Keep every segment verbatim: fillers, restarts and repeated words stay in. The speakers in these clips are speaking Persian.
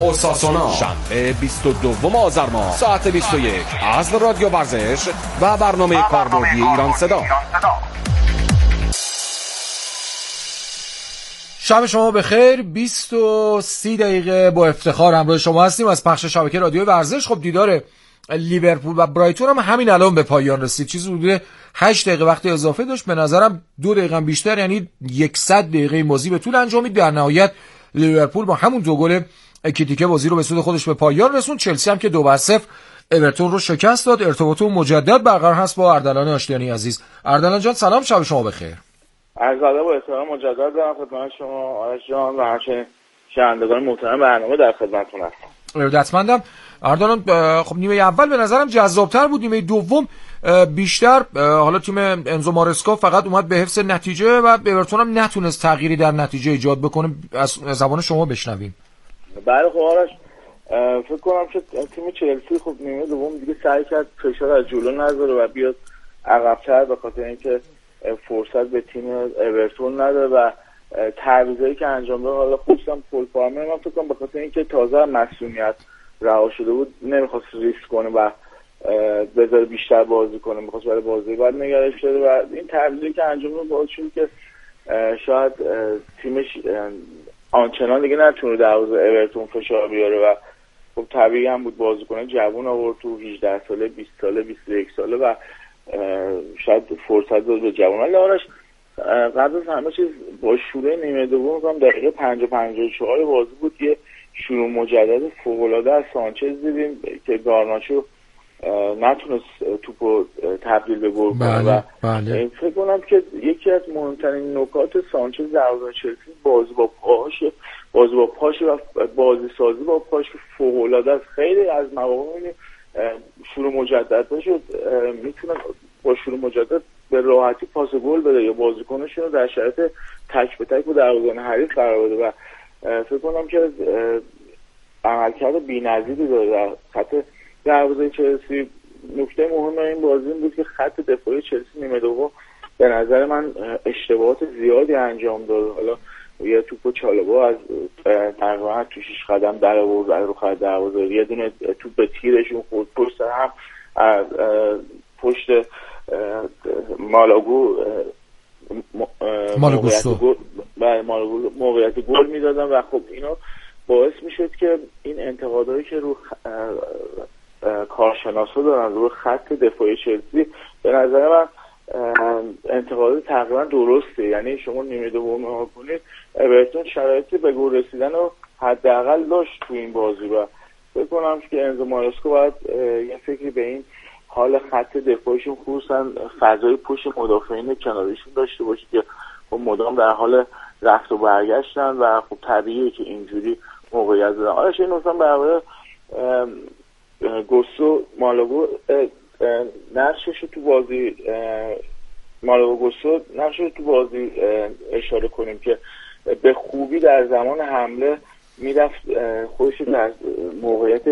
اوساسونا شنبه بیست و دوم آذر ماه ساعت بیست و یک از رادیو ورزش و برنامه کاربردی ایران صدا. شب شما بخیر. بیست و سی دقیقه با افتخار همراه شما هستیم از پخش شبکه رادیو ورزش. خب دیدار لیورپول و برایتون هم همین الان به پایان رسید. چیزی حدود هشت دقیقه وقت اضافه داشت، به نظرم دو دقیقه بیشتر، یعنی صد دقیقه بازی به طول انجامید. در نهایت لیورپول با همون دو گل اکیتیکه بازی رو به سود خودش به پایان رسوند. چلسی هم که دو بر صفر اورتون رو شکست داد. ارتباطمون مجدد برقرار هست با اردلان آشتیانی عزیز. اردلان جان سلام، شب شما بخیر. عرض ادب و احترام مجدد دارم خدمت شما آرش جان و همچنین شنوندگان محترم برنامه در خدمتتون هستم. ارادتمندم. اردلان خب نیمه اول به نظرم جذابتر بود، نیمه دوم بیشتر حالا تیم انزو مارسکا فقط اومد به حفظ نتیجه و اورتون هم نتونست تغییری در نتیجه ایجاد بکنه. از زبان شما بشنویم. بله خب آرش، فکر کنم که تیم چلسی خب نیمه دوم دیگه سعی کرد فشار از جلو نذاره و بیاد عقب‌تر، به خاطر اینکه فرصت به تیم اورتون نده و تعویضایی که انجام داد، حالا خصوصا پول پالمر، من فکر کنم به خاطر اینکه تازه مسئولیت رها شده بود نمیخواست ریسک کنه و بذاره بیشتر بازی کنه، میخواست برای بازی بعد نگرش داره و این تعویضایی که انجام داد باعث شد که شاید تیمش آنچنان دیگه نتونه دروازه اورتون فشار بیاره و خب طبیعی هم بود بازیکن جوون آورد تو هجده ساله، بیست ساله، بیست و یک ساله و شاید فرصت داد به جوان. ولی آرش قبل از همه چیز با شروع نیمه دوم میگم دقیقه پنجاه پنجاه و چهار بازی بود که شروع مجدد فوق‌العاده از سانچز دیدیم که گارناچو نتونست توپو تبدیل به گل کنه و بله. فکر کنم که یکی از مهمترین نکات سانچز در بازی چلسی بازی با پاش بازی با پاش و بازی سازی با پاش فوق‌العاده است. خیلی از مواقع شروع مجدد بشد میتونه با شروع مجدد به راحتی پاس گل بده یا بازیکنشون رو در شرایط تک به تک با دروازه‌بان حریف قرار بده و فکر کنم که عملکرد بی‌نظیری داره در خط دروازه چلسی. نکته مهم این بازی این بود که خط دفاعی چلسی نیمه دوم به نظر من اشتباهات زیادی انجام داد. حالا یه توپو چالبا از تقریبا تو شش قدم در آورد رو خط دروازه، یه دونه توپ به تیرشون خورد پشت هم پشت مالاگو مالاگوستو برای مالاگو موقعیت گل میدادن و خب اینا باعث میشد که این انتقادایی که رو کارشناسا دارن رو خط دفاعی چلسی به نظر من انتقاد تقریبا درسته. یعنی شما نیمه دوم نگاه کنید اورتون شرایطی به گل رسیدن رو حداقل داشت تو این بازی و فکر کنم که انزو مارسکا باید یه فکری به این حال خط دفاعیشون خصوصا فضای پشت مدافعین کناریشون داشته باشه که خب مدام در حال رفت و برگشتن و خب طبیعیه که اینجوری موقعیت دادن. آره این مثلا برای گوسو مالاگو نقشش تو بازی مالاگو گوسو نقشش تو بازی اشاره کنیم که به خوبی در زمان حمله میرفت خودش در موقعیت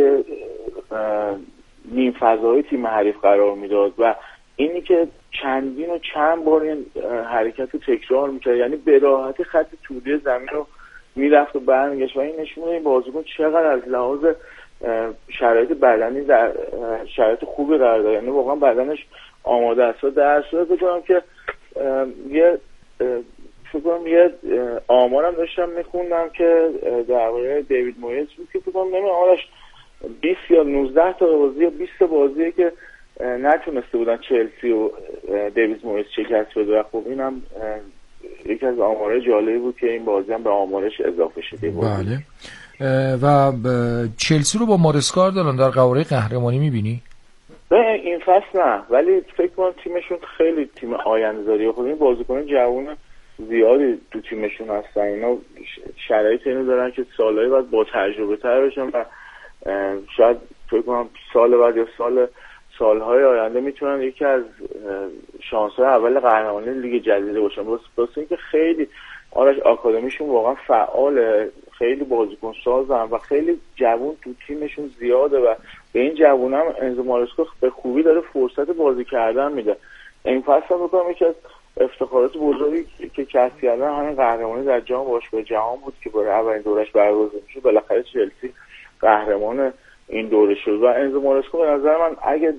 نیم فضای تیم حریف قرار میداد و اینی که چندین و چند بار این حرکت رو تکرار میکرد، یعنی به راحتی خط طولی زمین رو میرفت و برمیگشت و این نشون میده این بازیکن چقدر از لحاظ شرایط بدنی در شرایط خوبی قرار داره، یعنی واقعا بدنش آماده است. در صورت فکر کنم که یه فکر کنم یه آمارم داشتم میخوندم که درباره دیوید مویز بود که فکر کنم نمیدونم آرش بیست یا نوزده تا بازی یا بیست تا بازی که نتونسته بودن چلسی و دیوید مویز شکست بده و خب اینم یکی از آمارهای جالبی بود که این بازی هم به آمارش اضافه شده بود. بله. و چلسی رو با مارسکا دارن در قواره قهرمانی میبینی؟ نه این فصل نه، ولی فکر کنم تیمشون خیلی تیم آینده‌داریه. خب این بازیکن جوان زیادی تو تیمشون هستن، اینا شرایط اینو دارن که سالهای بعد با تجربه تر بشن و شاید فکر کنم سال بعد یا سال سالهای آینده میتونن یکی از شانس‌های اول قهرمانی لیگ جزیره باشن. واسه اینکه خیلی آرش آکادمیشون واقعا فعاله، خیلی بازیکن سازن و خیلی جوان تو تیمشون زیاده و به این جوون هم انزو مارسکا به خوبی داره فرصت بازی کردن میده. این فصل هم بکنم یکی از افتخارات بزرگی که کسب کردن همین قهرمانی در جام باشگاه جهان بود که برای اولین دورش برگزار میشه. بالاخره چلسی قهرمان این دوره شد و انزو مارسکو به نظر من اگه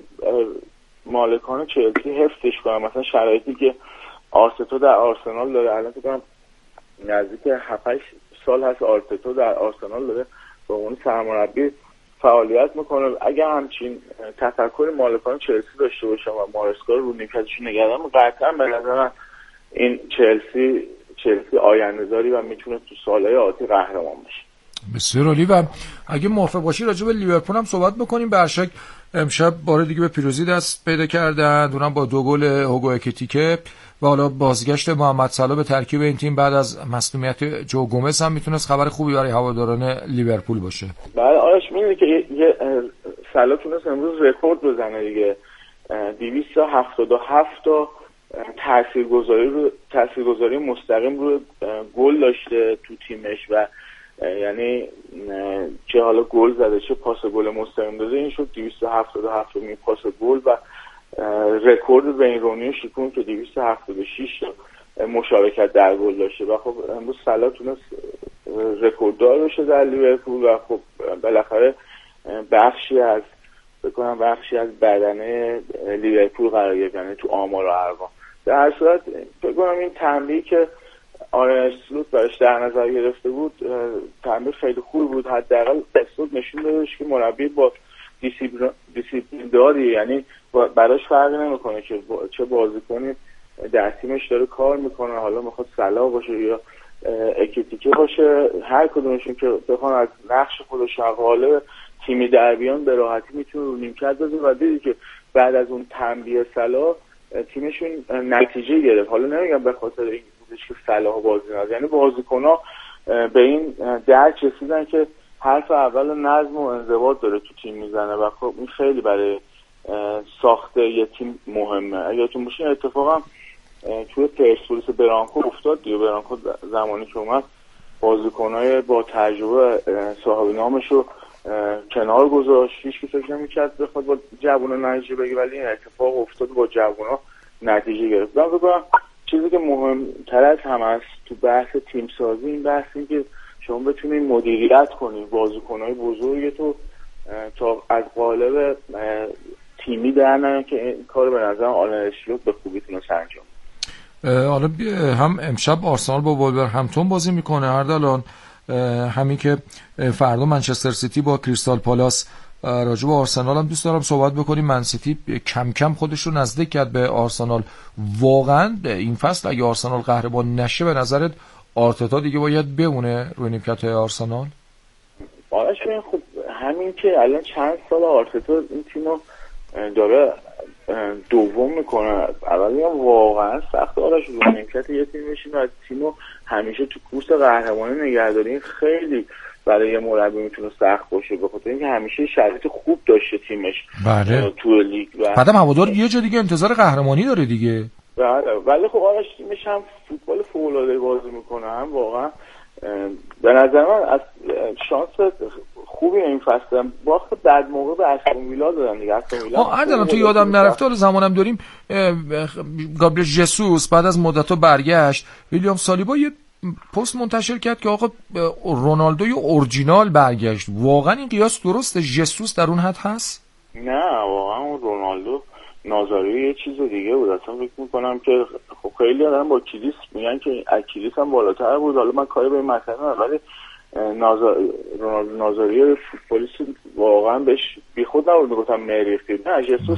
مالکان چلسی حفظش کنن، مثلا شرایطی که آرتتا در آرسنال داره، الان فکر کنم نزدیک هفت هشت سال هست آرتتا در آرسنال داره به عنوان سرمربی فعالیت میکنه، اگه همچین تفکر مالکان چلسی داشته باشن و مارسکا رو نیمکتشون نگه دارن، قطعا به نظر من این چلسی چلسی آینده‌داری و میتونه تو سالهای آتی قهرمان بشه. بسیار عالی. و اگه موافق باشی راجع به لیورپول هم صحبت بکنیم. به هر شک امشب بار دیگه به پیروزی دست پیدا کردن، اونم با دو گل هوگو اکیتیکه و حالا بازگشت محمد صلاح به ترکیب این تیم بعد از مصونیت جو گومز هم میتونست خبر خوبی برای هواداران لیورپول باشه. بله آرش، میدونی که یه صلاح تونست امروز رکورد بزنه دیگه، دویست و هفتاد و هفت تا تاثیرگذاری رو تاثیرگذاری مستقیم رو گل داشته تو تیمش و یعنی چه حالا گل زده چه پاس گل مستقیم داده، این شد دویست و هفتاد و هفت می پاس گل و رکورد وین رونی شکون که دویست و هفتاد و شش مشارکت در گل داشته و خب امروز صلاح تونست رکورددار بشه در لیورپول و خب بالاخره بخشی از بکنم بخشی از بدنه لیورپول قرار گرفت، یعنی تو آمار و ارقام. در هر صورت فکر کنم این تنبیهی که آرن اسلوت براش در نظر گرفته بود تنبیه خیلی خوب بود. حداقل اسلوت نشون دادش که مربی با دیسیپلین داری، یعنی براش فرقی نمیکنه که چه بازیکنی در تیمش داره کار میکنه، حالا میخواد صلاح باشه یا اکیتیکه باشه، هر کدومشون که بخوان از نقش خودش قالب تیمی در بیان به راحتی میتونه رو نیمکت بزنه و دیدی که بعد از اون تنبیه صلاح تیمشون نتیجه گرفت. حالا نمیگم به خاطر این بودش که صلاح بازی نداره، یعنی بازیکن‌ها به این درک رسیدن که حرف اول نظم و انضباط داره تو تیم میزنه و خب این خیلی برای ساخته یه تیم مهمه. اگه تو باشه اتفاقا توی پرسپولیس برانکو افتاد دیگه، برانکو زمانی که اومد بازیکن‌های با تجربه صاحب نامشو کنار گذاشت، هیچ کی فکر نمی‌کرد بخواد با جوونا نتیجه بگیره، ولی این اتفاق افتاد با جوونا نتیجه گرفت. من فکر کنم چیزی که مهم‌تر از همه است تو بحث تیم سازی این بحث این که شما بتونید مدیریت کنید بازیکن‌های بزرگ تو تا از قالب تیمی در نیان که این کار به نظر آلن اسلوت به خوبی تونست انجام. حالا هم امشب آرسنال با وولورهمپتون بازی میکنه اردلان، همین که فردا منچستر سیتی با کریستال پالاس. راجع به آرسنال هم دوست دارم صحبت بکنیم. من سیتی کم کم خودش رو نزدیک کرد به آرسنال. واقعا این فصل اگه آرسنال قهرمان نشه به نظرت آرتتا دیگه باید بمونه روی نیمکت آرسنال؟ آرش خب همین که الان چند سال آرتتا این تیمو داره دوم میکنه، اول میگم واقعا سخت آرش رو نیمکت یه تیم بشین و تیمو همیشه تو کورس قهرمانی نگهداری خیلی برای یه مربی میتونه سخت باشه، به خاطر اینکه همیشه شرایط خوب داشته تیمش. بله. تو لیگ و بعدم هوادار یه جا دیگه انتظار قهرمانی داره دیگه. بله ولی خب آرش تیمش هم فوتبال فوق‌العاده بازی میکنه، هم واقعا به نظر من از شانس خوبی این فصل باخت بعد موقع به استون ویلا دادن دیگه. استون ویلا ها اردلان تو یادم نرفته، حالا زمانم داریم گابریل ژسوس بعد از مدت‌ها برگشت، ویلیام سالیبا یه پست منتشر کرد که آقا رونالدوی اورجینال برگشت. واقعا این قیاس درسته؟ ژسوس در اون حد هست؟ نه واقعا رونالدو نازاری یه چیز دیگه بود. اصلا فکر میکنم که خب خیلی آدم با کریس میگن که از کریس هم بالاتر بود، حالا من کاری به این مسئله ندارم، ولی نازار... رونالدو نازاری فوتبالیست واقعا بهش بی خود نبود میگفتم مریختی. نه ژسوس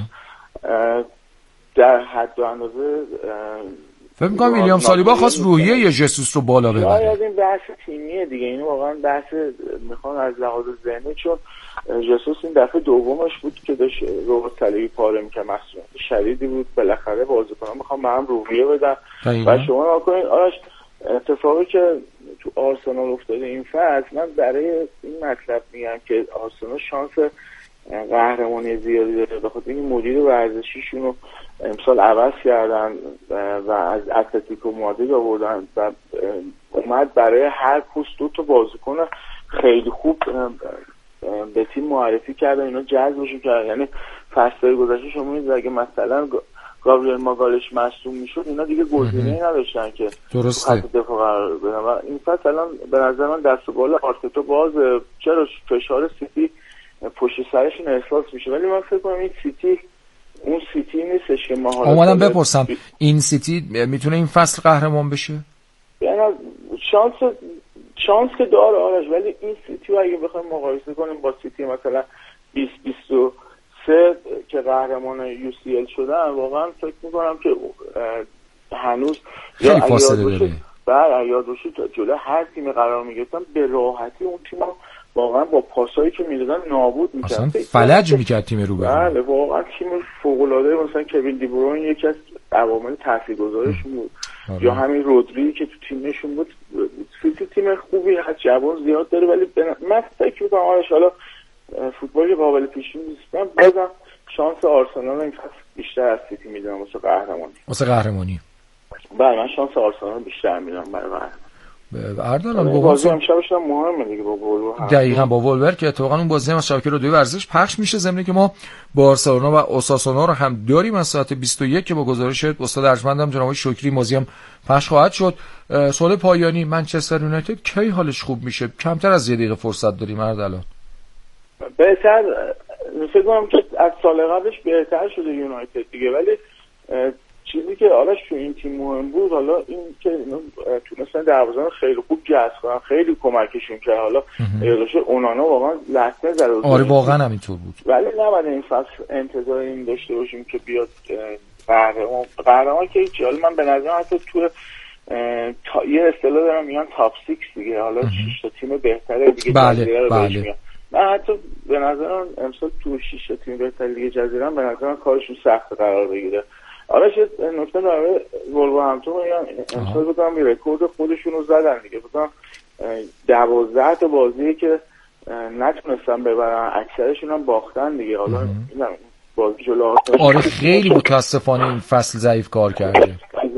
در حد و اندازه فکر می‌کنم ویلیام سالیبا خواست روحیه یه ژسوس رو بالا ببره. شاید این بحث تیمیه دیگه، این واقعا بحث میخوان از لحاظ ذهنی، چون ژسوس این دفعه دومش بود که داشت رو صلیبی پاره می‌کرد، مسئولیت شدیدی بود، بالاخره بازیکن‌ها میخوان به هم روحیه بدن و شما نکنید آرش اتفاقی که تو آرسنال افتاده این فصل، من برای این مطلب میگم که آرسنال شانس قهرمانی زیادی داره، بخاطر این مدیر ورزشیشون رو امسال عوض کردن و از اتلتیکو مادرید آوردن و اومد برای هر پست دو تا بازیکن خیلی خوب به تیم معرفی کردن، اینا جذبشون کردن. یعنی فصل گذشته شما می‌دید اگه مثلا گابریل ماگالش مصدوم میشد اینا دیگه گزینه‌ای نداشتن که درسته خط دفاع قرار بدن و این فصل الان به نظر من دست و بال آرتتا باز چرا فشار سیتی پشت سرشون احساس میشه، ولی من فکر کنم این سیتی اون سیتی نیستش که ما حالا اومدم بپرسم این سیتی میتونه این فصل قهرمان بشه؟ یعنی شانس شانس که داره آرش، ولی این سیتی رو اگه بخوایم مقایسه کنیم با سیتی مثلا بیست بیست و سه که قهرمان یو سی ال شدن، واقعا فکر میکنم که هنوز خیلی فاصله داره. بله یاد باشه جلو هر تیم قرار میگرفتن به راحتی اون تیم واقعا با پاسایی که میدادن نابود میکرد، اصلا فلج میکرد تیم رو. بله واقعا تیم فوق العاده، مثلا کوین دی بروین یکی از عوامل تاثیرگذارشون بود، آره. یا همین رودری که تو تیمشون بود. سیتی تیم خوبی هست، جوان زیاد داره، ولی من فکر میکنم آرش حالا فوتبالی قابل پیش بینی نیست، بازم شانس آرسنال این فصل بیشتر از سیتی میدونم واسه قهرمانی. واسه قهرمانی بله من شانس آرسنال بیشتر میدونم برای قهرمانی. اردلان با بازی امشبش هم مهمه دیگه با ولور. دقیقاً با ولور که اتفاقا اون بازی هم از شبکه رادیو ورزش پخش میشه، ضمن که ما بارسلونا و اوساسونا رو هم داریم از ساعت بیست و یک که با گزارش استاد ارجمندم جناب شکری بازی هم پخش خواهد شد. سوال پایانی، منچستر یونایتد کی حالش خوب میشه؟ کمتر از یه دقیقه فرصت داریم اردلان. بهتر فکر کنم که از سال قبلش بهتر شده یونایتد دیگه، ولی چیزی که آرش تو این تیم مهم بود حالا این که تونستن دروازه‌بان خیلی خوب جذب کنن، خیلی کمکشون کرد. حالا یادش اونانا واقعا لحظه زد. آره واقعا همینطور بود، ولی نباید این فصل انتظار این داشته باشیم که بیاد قهرمان قهرمان که هیچ. حالا من به نظرم حتی تو تا... یه اصطلاح دارم میگن تاپ سیکس دیگه، حالا شش تا تیم بهتره دیگه جزیره رو بهش میگن. من حتی به نظرم امسال تو شش تا تیم بهتر دیگه جزیره به نظرم کارشون سخت قرار بگیره. آره شد نکته داره ولورهمپتون میگن امسال بکنم یه رکورد خودشون رو زدن دیگه، بکنم دوازده تا بازی که نتونستن ببرن اکثرشون هم باختن دیگه. حالا اینم بازی جلو آره خیلی متاسفانه این فصل ضعیف کار کرده.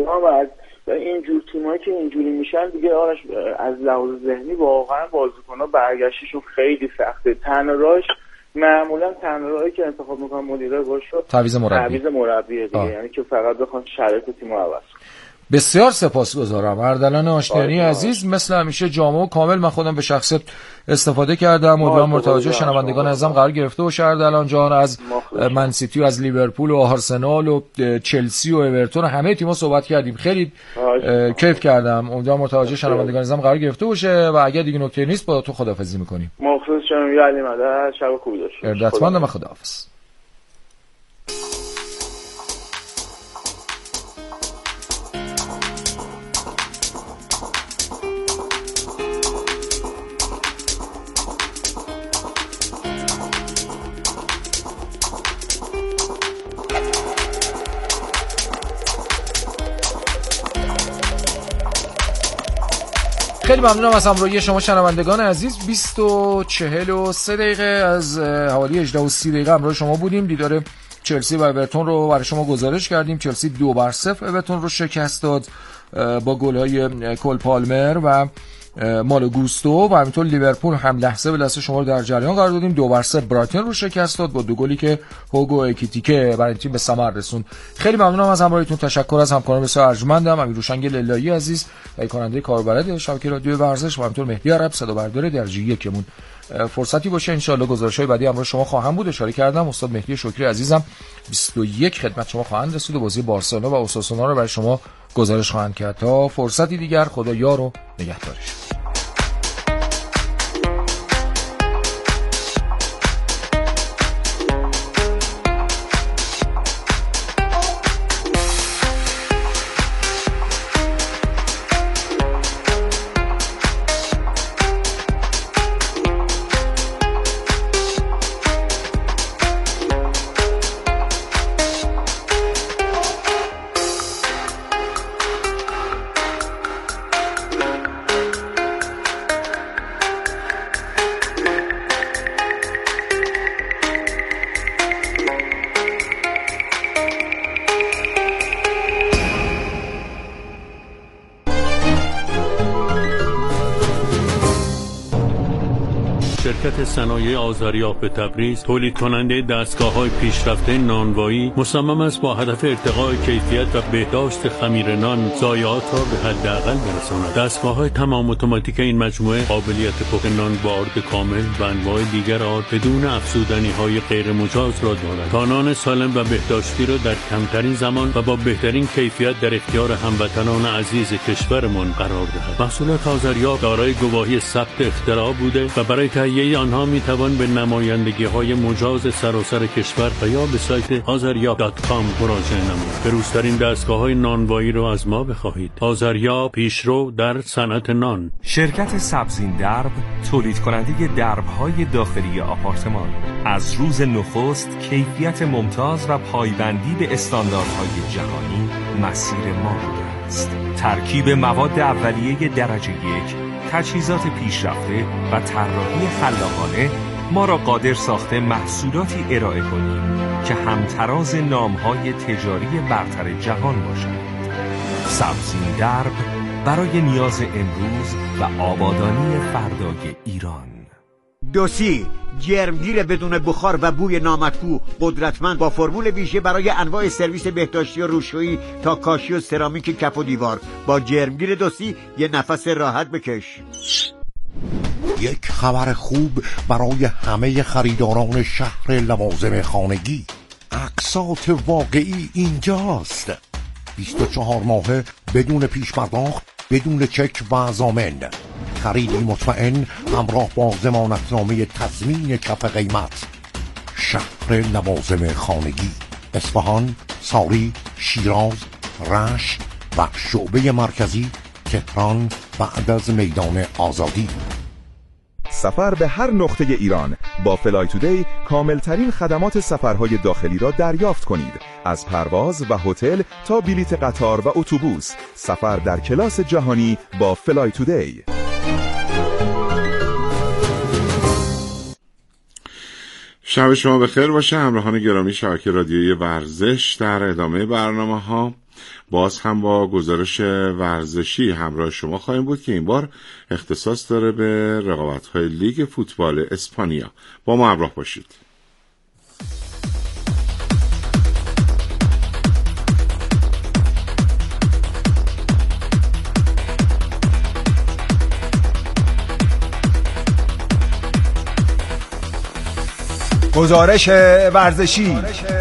و اینجور تیمایی که اینجوری میشن دیگه آرش از لحاظ ذهنی واقعا بازیکن‌ها برگشتشون خیلی سخته. تنها راهش معمولا تنها راهی که انتخاب میکنن مدیرای باشه تعویض مربی تعویض مربی دیگه، یعنی که فقط بخوان شرایط تیمو عوض کنن. بسیار سپاسگزارم اردلان آشنایی عزیز، مثل همیشه جامع و کامل من خودم به شخصت استفاده کردم. امیدوارم متوجه شنوندگان عزیزم قرار گرفته باشه. اردلان جان از من سیتی و از لیورپول و آرسنال و چلسی و اورتون و همه تیم‌ها صحبت کردیم، خیلی کیف کردم. امیدوارم متوجه شنوندگان عزیزم قرار گرفته باشه و اگر دیگه نکته نیست با تو خداحافظی می‌کنیم. مخلص شما علی مدد، شب خوبی داشته باشید. ارادتمندم و خداحافظ. خیلی ممنونم از همراهی شما شنوندگان عزیز. بیست و چهل و سه دقیقه از حوالی هجده و سی دقیقه همراه شما بودیم. دیدار چلسی و اورتون رو برای شما گزارش کردیم. چلسی دو بر صفر اورتون رو شکست داد با گل‌های کول پالمر و مالو گوستو و همینطور لیورپول هم لحظه به لحظه شما رو در جریان قرار دادیم. دو بر صفر برایتون رو شکست داد با دو گلی که هوگو اکیتیکه برای تیم به ثمر رسوند. خیلی ممنونم از همراهیتون. تشکر از همکاران بسیار ارجمندم، امیر روشنگ للایی عزیز، تهیه کننده کاربلد شبکه رادیو ورزش و همینطور مهدی عرب صدا بردار درجه یکمون. فرصتی باشه ان شاء الله گزارش‌های بعدی همراه شما خواهم بود. اشاره کردم استاد مهدی شکری عزیزم بیست و یک خدمت شما خواهند رسید و بازی بارسلونا و اوساسونا رو برای شما گزارش خواهند کرد. تا فرصتی دیگر خدا یار و نگهدارش. شرکت صنایع آذریاب تبریز تولید کننده دستگاه‌های پیشرفته نانوایی مصمم است با هدف ارتقاء کیفیت و بهداشت خمیر نان ضایعات را به حداقل برساند. دستگاه‌های تمام اتوماتیک این مجموعه قابلیت پخت نان با آرد کامل و انواع دیگر آرد بدون افزودنی‌های غیر مجاز را دارد تا نان سالم و بهداشتی را در کمترین زمان و با بهترین کیفیت در اختیار هموطنان عزیز کشورمان قرار دهد. محصولات آذریاب دارای گواهی ثبت اختراع بوده و برای تهیه آنها میتوان به نمایندگی‌های مجاز سراسر کشور و یا به سایت آذریاب دات کام مراجعه نمایید. بروزترین دستگاه‌های نانوایی را از ما بخواهید. آذریاب پیشرو در صنعت نان. شرکت سبزین درب تولید کننده درب‌های داخلی آپارتمان از روز نخست کیفیت ممتاز و پایبندی به استانداردهای جهانی مسیر ما بوده است. ترکیب مواد اولیه درجه یک، تجهیزات پیشرفته و طراحی خلاقانه ما را قادر ساخته محصولاتی ارائه کنیم که همتراز نام‌های تجاری برتر جهان باشند. سبزین درب برای نیاز امروز و آبادانی فردای ایران. دوسی جرمگیر بدون بخار و بوی نامطبوع قدرتمند با فرمول ویژه برای انواع سرویس بهداشتی و روشویی تا کاشی و سرامیک کف و دیوار. با جرمگیر دوسی یه نفس راحت بکش. یک خبر خوب برای همه خریداران شهر لوازم خانگی. اقساط واقعی اینجاست. بیست و چهار ماهه بدون پیش پرداخت، بدون چک و ضامن. خریدی مطمئن همراه با ضمانتنامه تضمین کف قیمت. شهر لوازم خانگی، اصفهان، ساری، شیراز، رشت و شعبه مرکزی تهران بعد از میدان آزادی. سفر به هر نقطه ایران با فلای تودی کاملترین خدمات سفرهای داخلی را دریافت کنید. از پرواز و هتل تا بلیت قطار و اتوبوس، سفر در کلاس جهانی با فلای تودی. شب شما بخیر باشه همراهان گرامی شبکه رادیویی ورزش. در ادامه برنامه ها باز هم با گزارش ورزشی همراه شما خواهیم بود که این بار اختصاص داره به رقابت‌های لیگ فوتبال اسپانیا. با ما همراه باشید. گزارش ورزشی.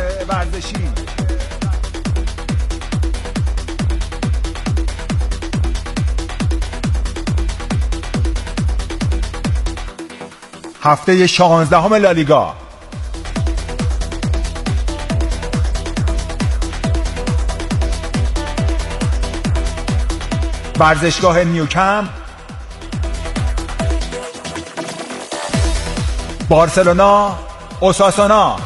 هفته شانزدهم لالیگا. ورزشگاه نیوکمپ، بارسلونا، اوساسونا.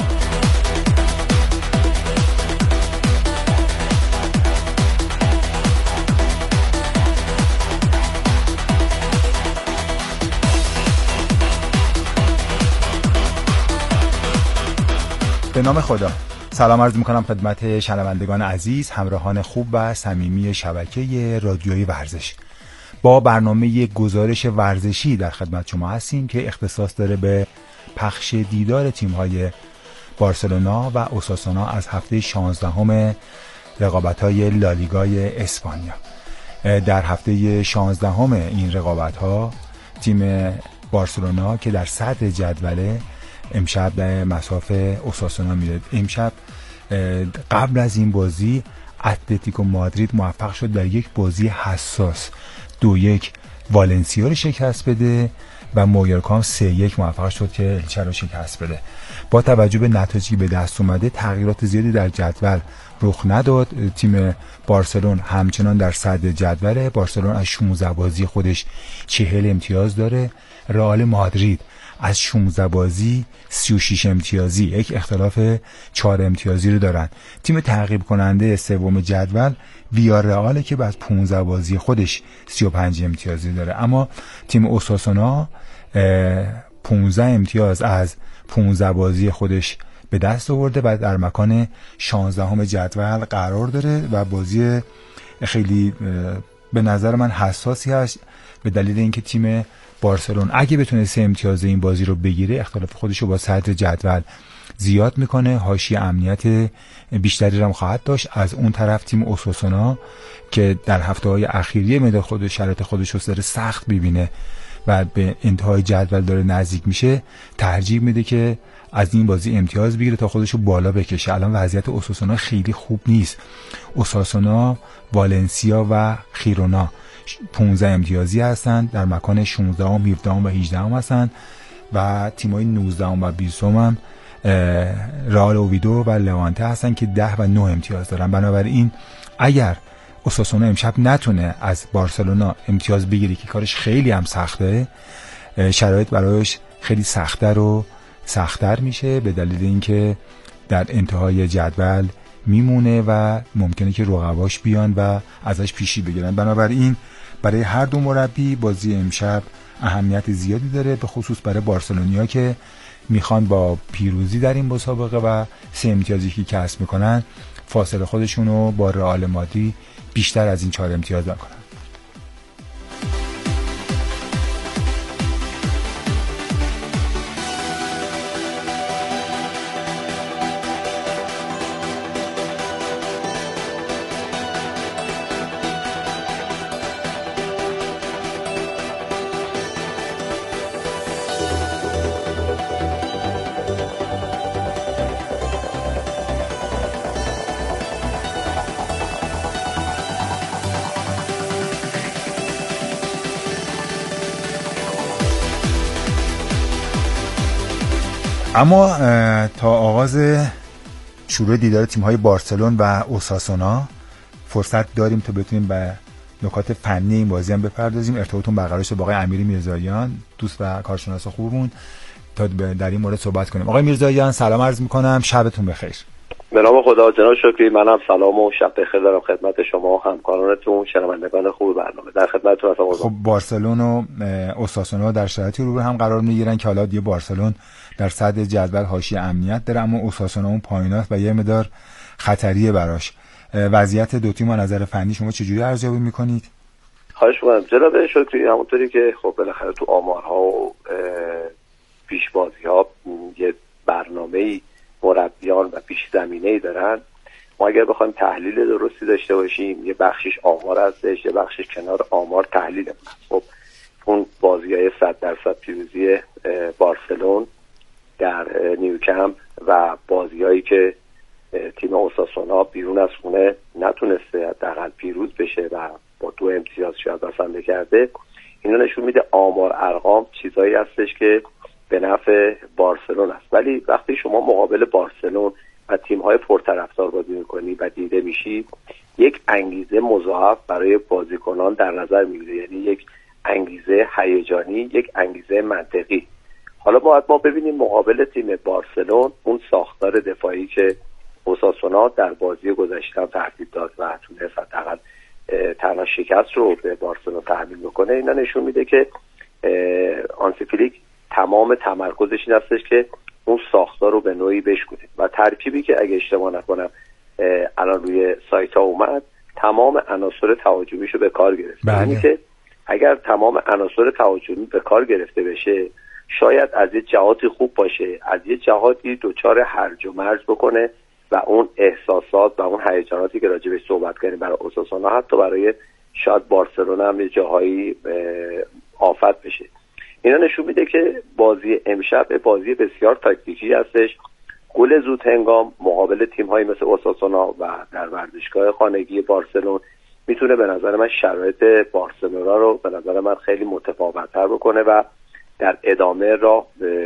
به نام خدا سلام عرض میکنم خدمت شنوندگان عزیز، همراهان خوب و صمیمی شبکه رادیویی ورزش. با برنامه گزارش ورزشی در خدمت شما هستیم که اختصاص داره به پخش دیدار تیم‌های بارسلونا و اوساسونا از هفته شانزدهم رقابت‌های لالیگای اسپانیا. در هفته شانزدهم این رقابت‌ها تیم بارسلونا که در صدر جدول امشب به مسافه اوساسونا میره. امشب قبل از این بازی اتلتیکو مادرید موفق شد در یک بازی حساس دو یک والنسیا رو شکست بده و مایورکا سه یک موفق شد که الچه رو شکست بده. با توجه به نتایجی به دست اومده تغییرات زیادی در جدول رخ نداد. تیم بارسلون همچنان در صدر جدول. بارسلون از شانزده بازی خودش چهل امتیاز داره. رئال مادرید از شانزده بازی سی و شش امتیازی، یک اختلاف چهار امتیازی رو دارن. تیم تعقیب کننده سوم جدول ویارئال که بعد پانزده بازی خودش سی و پنج امتیازی داره. اما تیم اوساسونا پانزده امتیاز از پانزده بازی خودش به دست آورده و در مکان شانزدهم جدول قرار داره و بازی خیلی به نظر من حساسی هست به دلیل اینکه تیم بارسلون اگه بتونه سه امتیاز این بازی رو بگیره اختلاف خودش رو با صدر جدول زیاد میکنه، حاشیه امنیت بیشتری رو هم خواهد داشت. از اون طرف تیم اوساسونا که در هفته‌های اخیری مدال خودش شرایط خودش رو داره سخت ببینه و به انتهای جدول داره نزدیک میشه، ترجیح میده که از این بازی امتیاز بگیره تا خودش رو بالا بکشه. الان وضعیت اوساسونا خیلی خوب نیست. اوساسونا، والنسیا و خیرونا پانزده امتیازی هستن، در مکان شانزده ام، هفده ام و هجده ام هستن و تیمای نوزده ام و بیست ام هم رئال اوویدو و لوانته هستن که ده و نه امتیاز دارن. بنابراین اگر اوساسونا امشب نتونه از بارسلونا امتیاز بگیره که کارش خیلی هم سخته، شرایط برایش خیلی سخت‌تر و سخت‌تر میشه به دلیل اینکه در انتهای جدول میمونه و ممکنه که رقباش بیان و ازش پیشی بگیرن. بنابراین برای هر دو مربی بازی امشب اهمیت زیادی داره، به خصوص برای بارسلونیا که میخوان با پیروزی در این مسابقه و سه امتیازی که کسب میکنن فاصله خودشون رو با رئال مادرید بیشتر از این چهار امتیاز بکنن. اما تا آغاز شروع دیدار تیم‌های بارسلون و اوساسونا فرصت داریم تا بتونیم به نکات فنی این بازی هم بپردازیم. ارتباطتون برقرار شد با آقای امیر میرزاییان، دوست و کارشناس خوبمون، تا در این مورد صحبت کنیم. آقای میرزاییان سلام عرض می‌کنم، شبتون بخیر. به نام خدا جناب شکری، منم سلام و شب بخیر دارم خدمت شما و همکارانتون، شنوندگان خوب برنامه. در خدمتتون هستم. خب بارسلون و اوساسونا در شرایطی رو هم قرار میگیرن که حالا دیگه بارسلون در صدر جدول حاشیه امنیت داره، اما اوساسونا اون پاییناست و یه مقدار خطریه براش. وضعیت دو تیم از نظر فنی شما چجوری ارزیابی میکنید؟ خواهش می‌کنم جناب شکری. همونطوری که خب بالاخره تو آمارها و پیش‌بازی‌ها یه برنامه‌ای مربیان و پیش زمینه‌ای دارن، ما اگر بخوایم تحلیل درستی داشته باشیم یه بخشش آمار هستش، یه بخشش کنار آمار تحلیل هست. خب اون بازی‌های صد درصد پیروزی بارسلون در نیوکمپ و بازی‌هایی که تیم اوساسونا بیرون از خونه نتونسته حداقل پیروز بشه و با دو امتیاز شاید بسنده کرده، اینا نشون میده آمار ارقام چیزایی هستش که به نفع بارسلون است. ولی وقتی شما مقابل بارسلون و تیم‌های پرطرفدار بازی می‌کنی و دیده میشی، یک انگیزه مضاعف برای بازیکنان در نظر می‌گیره، یعنی یک انگیزه هیجانی، یک انگیزه منطقی. حالا باید ما ببینیم مقابل تیم بارسلون اون ساختار دفاعی که اوساسونا در بازی گذشته ترتیب داد و تونست حداقل تنها شکست رو به بارسلون تحمیل بکنه، اینا نشون میده که هانسی فلیک تمام تمرکزش این هستش که اون ساختار رو به نوعی بشکنه و ترکیبی که اگه اشتباه نکنم الان روی سایت ها اومد، تمام عناصر تهاجمیش رو به کار گرفت. یعنی که اگر تمام عناصر تهاجمی به کار گرفته بشه، شاید از یه جهاتی خوب باشه، از یه جهاتی دوچار هرج و مرج بکنه و اون احساسات و اون هیجاناتی که راجع بهش صحبت کردیم برای اوساسونا، حتی برای شاید بارسلونا هم یه جاهایی آفت بشه. اینا نشون میده که بازی امشب بازی بسیار تاکتیکی هستش. گل زود هنگام مقابل تیم‌هایی مثل اوساسونا و در ورزشگاه خانگی بارسلون میتونه به نظر من شرایط بارسلونا رو به نظر من خیلی متفاوت‌تر بکنه و در ادامه راه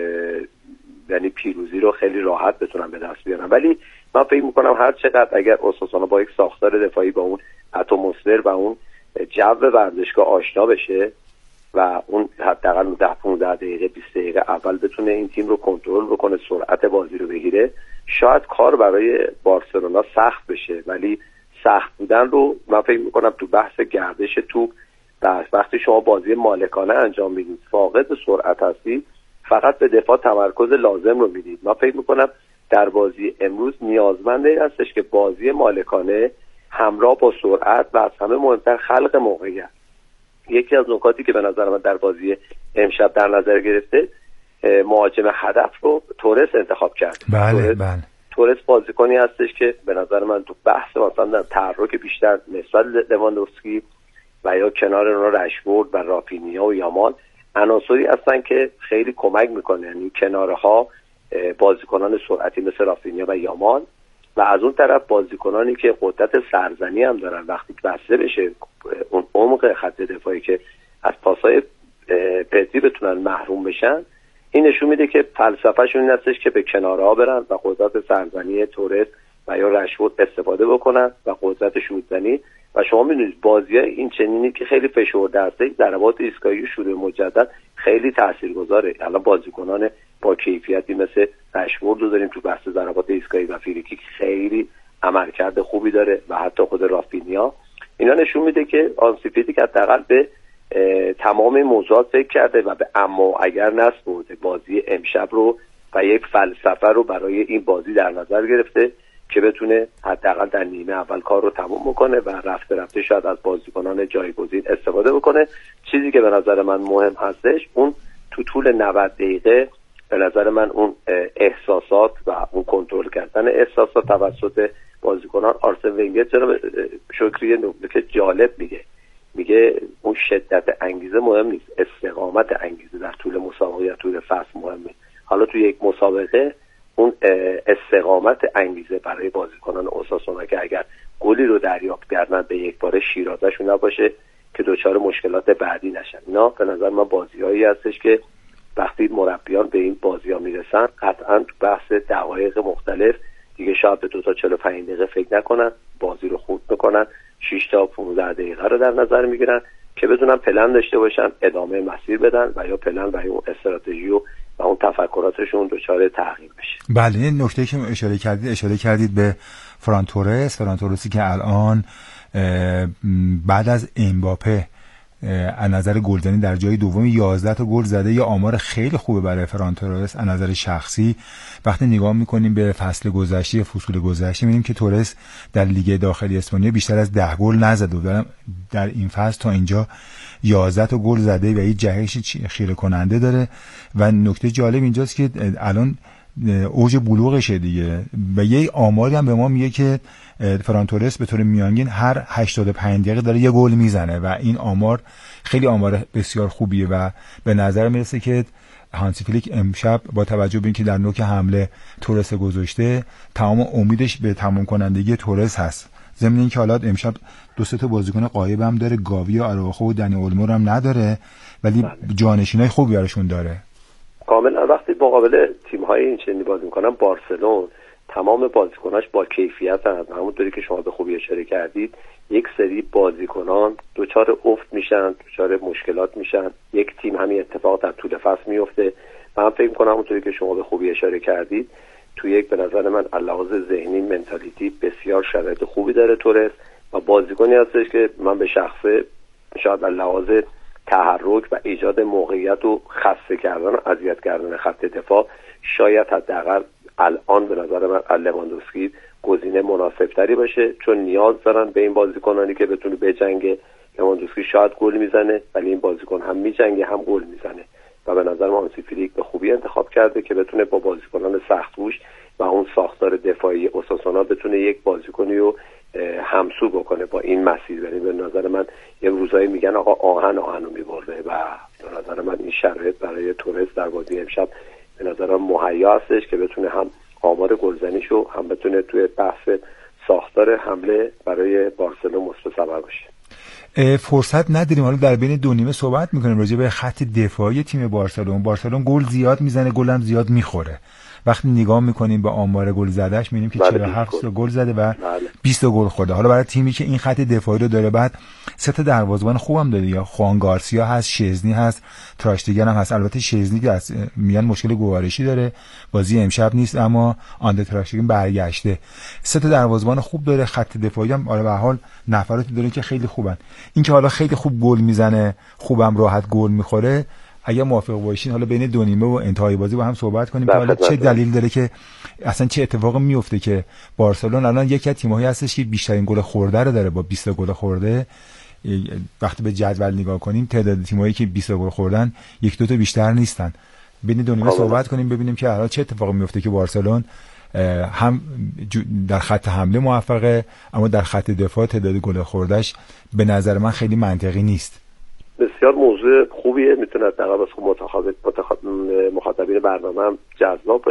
یعنی پیروزی رو خیلی راحت بتونن به دست بیارن. ولی من فکر میکنم هر چقدر اگر اوساسونا با یک ساختار دفاعی با اون اتمسفر و اون جو ورزشگاه آشنا بشه و اون حداقل ده پانزده دقیقه بیست دقیقه اول بتونه این تیم رو کنترل بکنه، سرعت بازی رو بگیره، شاید کار برای بارسلونا سخت بشه. ولی سخت بودن رو من فکر میکنم تو بحث گردش توپ، وقتی شما بازی مالکانه انجام میدید، فاقد سرعت هستید، فقط به دفاع تمرکز لازم رو میدید. من فکر میکنم در بازی امروز نیازمند این هستش که بازی مالکانه همراه با سرعت و از همه مهمتر خلق موقعیت. یکی از نکاتی که به نظر من در بازی امشب در نظر گرفته، مهاجم هدف رو تورس انتخاب کرد. بله تورس بله تورس بازیکنی هستش که به نظر من تو بحث مثلا تحرک بیشتر نسبت لواندوفسکی و یا کنار اونا رشفورد و رافینیا و یامان عناصری هستن که خیلی کمک میکنه، یعنی کنارها بازیکنان سرعتی مثل رافینیا و یامان و از اون طرف بازیکنانی که قدرت سرزنی هم دارن. وقتی بسته بشه اون عمق خط دفاعی که از پاسای پدری بتونن محروم بشن، این نشون میده که فلسفه‌شون این هستش که به کنارها برن و قدرت سرزنی تورس و یا رشفورد استفاده بکنن و قدرت شوت‌زنی. و شما میدونید بازی‌های این چنینی که خیلی فشرده است، ضربات ایستگاهی و شروع مجدد خیلی تاثیرگذاره. الان بازیکنان با کیفیتی مثل رشفورد رو داریم تو بحث ضربات ایستگاهی و فریکی، عملکرد عملکرد خوبی داره و حتی خود رافینیا. اینا نشون میده که هانسی فلیک حداقل به تمام موضوعات فکر کرده و به اما اگر نسبرده بازی امشب رو و یک فلسفه رو برای این بازی در نظر گرفته که بتونه حداقل در نیمه اول کار رو تموم بکنه و رفته رفته شاید از بازیکنان جایگزین استفاده بکنه. چیزی که به نظر من مهم هستش اون تو طول نود دقیقه به نظر من اون احساسات و اون کنترل کردن احساسات توسط بازیکنان. آرسن ونگر چرا شکری نکته جالب میگه میگه اون شدت انگیزه مهم نیست، استقامت انگیزه در طول مسابقه یا طول فصل مهمه. حالا تو یک مسابقه اون استقامت انگیزه برای بازیکنان اوساسونا که اگر گلی رو دریافت کردن به یک باره شیرازه‌شون نباشه که دچار مشکلات بعدی نشن. اینا به نظر من بازی‌هایی هستش که وقتی مربیان به این بازی‌ها میرسن قطعاً تو بحث دقایق مختلف دیگه شاید به دو تا چهل و پنج دقیقه فکر نکنن، بازی رو خورد میکنن، شش تا پانزده دقیقه رو در نظر میگیرن که بتونن پلن داشته باشن، ادامه مسیر بدن و یا پلن و اون استراتژی و و اون تفکراتشون دچار تغییر بشه. بله، این نکته که اشاره کردید اشاره کردید به فران تورس، فران تورسی که الان بعد از امباپه از نظر گلزنی در جای دوم یازده تا گل زده، یا آمار خیلی خوبه برای فران تورس از نظر شخصی. وقتی نگاه میکنیم به فصل گذشته، فصول گذشته، میبینیم که تورس در لیگ داخلی اسپانیا بیشتر از ده گل نزده و در این فصل تا اینجا یازده تا گل زده و این جهش خیره کننده داره. و نکته جالب اینجاست که الان اوج بلوغشه دیگه و یه آماری هم به ما میگه که فران تورس به طور میانگین هر هشتاد و پنج دقیقه داره یه گل میزنه و این آمار خیلی آمار بسیار خوبیه و به نظر میرسه که هانسی فلیک امشب با توجه به اینکه در نوک حمله تورس گذاشته تمام امیدش به تمام کنندگی تورس هست. ضمن اینکه حالا امشب دو سه تا بازیکن غایب هم داره، گاوی و آراوخو و دنی اولمو هم نداره، ولی جانشینای خوبی براشون داره. کاملا وقتی مقابل تیم‌های این چنینی بازی می‌کنن، بارسلون تمام بازیکناش با کیفیت هستند. همونطوری که شما به خوبی اشاره کردید، یک سری بازیکنان دچار افت میشن، دچار مشکلات میشن. یک تیم همین اتفاق در طول فصل میفته. من فکر می‌کنم همونطوری که شما به خوبی اشاره کردید، تو یک به نظر من لحاظ ذهنی منتالیتی بسیار شرایط خوبی داره تورس و بازیکنی هستش که من به شخصه شاید لحاظ تحرک و ایجاد موقعیت و خسته کردن و اذیت کردن خط دفاع شاید حداقل الان به نظر من لواندوفسکی گزینه مناسبتری باشه، چون نیاز دارن به این بازیکنانی که بتونه بجنگه. لواندوفسکی شاید گل میزنه ولی این بازیکن هم میجنگه هم گل میزنه و به نظر من هانسی فلیک به خوبی انتخاب کرده که بتونه با بازیکنان سخت‌کوش و اون ساختار دفاعی اوساسونا بتونه یک بازیکنی رو همسو بکنه با این مسیر. یعنی به نظر من یه روزایی میگن آقا آهن آهنو میبرده و به نظر من این شرایط برای تورس در بازی امشب به نظر من مهیا هستش که بتونه هم آمار گلزنیشو هم بتونه توی بحث ساختار حمله برای بارسلون مستثمر باشه. فرصت نداریم حالا در بین دو نیمه صحبت میکنیم راجع به خط دفاعی تیم بارسلون. بارسلون گل زیاد میزنه، گل هم زیاد میخوره. وقتی نگاه میکنیم به آمار گل زدهش میبینیم که چهل و هفت تا گل زده و بیست تا گل خورده. حالا برای تیمی که این خط دفاعی رو داره، بعد سه تا دروازه‌بان خوبم داره، یا خوان گارسیا هست، شزنی هست، تراشتگن هم هست. البته شزنی که از میان مشکل گوارشی داره، بازی امشب نیست، اما آنده تراشتگن برگشته. سه تا دروازه‌بان خوب داره، خط دفاعی هم آره به حال نفراتی داره که خیلی خوبن. این که حالا خیلی خوب گل میزنه، خوبم راحت گل میخوره، اگه موافق باشین حالا بین دو نیمه و انتهای بازی با هم صحبت کنیم که حالا چه دلیل داره که اصلا چه اتفاقی میفته که بارسلون الان یکی از تیم‌هایی هستش که بیشترین گل خورده رو داره با بیست گل خورده. وقتی به جدول نگاه کنیم تعداد تیم‌هایی که بیست گل خوردن یک دو تا بیشتر نیستن. بین دو نیمه صحبت کنیم ببینیم که الان چه اتفاقی میفته که بارسلون هم در خط حمله موفقه اما در خط دفاع تعداد گل خوردهش به نظر من خیلی منطقی نیست. بسیار موضوع خوبیه، میتونه حداقل واسه مخاطبین برنامه هم جذاب